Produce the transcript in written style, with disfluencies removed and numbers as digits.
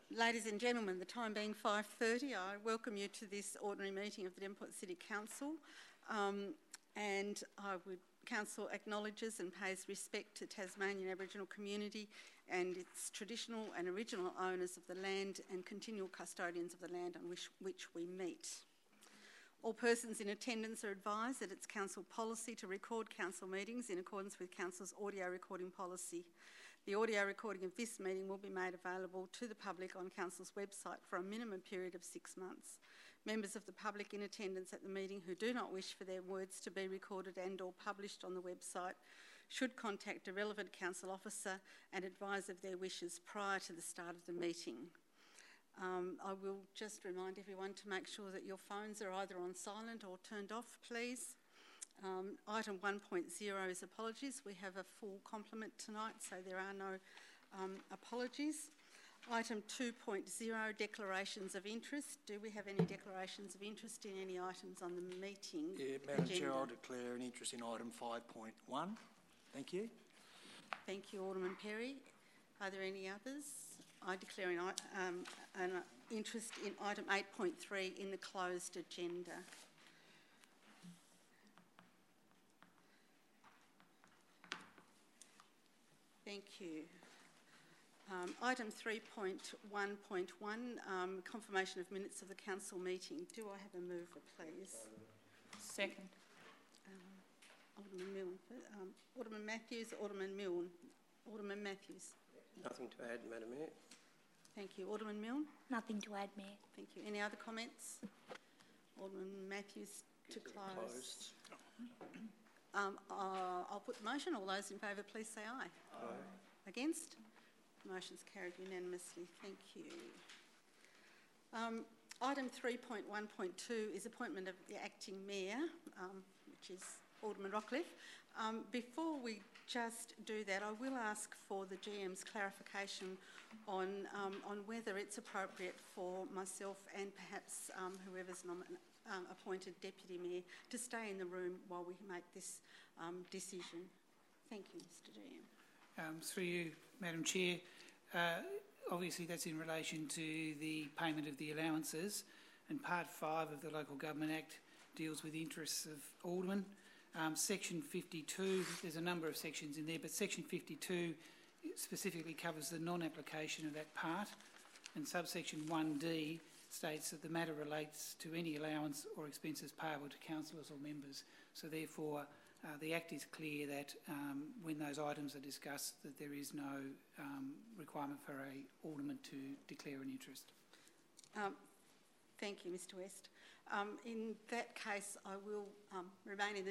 Ladies and gentlemen, the time being 5:30, I welcome you to this ordinary meeting of the Devonport City Council. Council acknowledges and pays respect to Tasmanian Aboriginal community and its traditional and original owners of the land and continual custodians of the land on which we meet. All persons in attendance are advised that it's council policy to record council meetings in accordance with council's audio recording policy. The audio recording of this meeting will be made available to the public on council's website for a minimum period of 6 months. Members of the public in attendance at the meeting who do not wish for their words to be recorded and or published on the website should contact a relevant council officer and advise of their wishes prior to the start of the meeting. I will just remind everyone to make sure that your phones are either on silent or turned off, please. Item 1.0 is apologies. We have a full complement tonight, so there are no apologies. Item 2.0, declarations of interest. Do we have any declarations of interest in any items on the meeting Madam agenda? Chair, I'll declare an interest in item 5.1. Thank you. Thank you, Alderman Perry. Are there any others? I declare an interest in item 8.3 in the closed agenda. Thank you. Item 3.1.1, confirmation of minutes of the council meeting. Do I have a mover, please? Second. Alderman Milne. Alderman Matthews, Alderman Milne. Alderman Matthews. Nothing to add, Madam Mayor. Thank you. Alderman Milne? Nothing to add, Mayor. Thank you. Any other comments? Alderman Matthews to close. Closed. I'll put the motion. All those in favour, please say aye. Aye. Against? Motion's carried unanimously. Thank you. Item 3.1.2 is appointment of the acting mayor, which is Alderman Rockliff. Before we just do that, I will ask for the GM's clarification on whether it's appropriate for myself and perhaps whoever's appointed deputy mayor to stay in the room while we make this decision. Thank you, Mr. GM. Through you, Madam Chair, obviously that's in relation to the payment of the allowances, and Part 5 of the Local Government Act deals with interests of aldermen. Section 52, there's a number of sections in there, but Section 52 specifically covers the non-application of that part, and subsection 1D states that the matter relates to any allowance or expenses payable to councillors or members. So therefore, the Act is clear that when those items are discussed, that there is no requirement for an alderman to declare an interest. Thank you, Mr. West. In that case, I will remain in the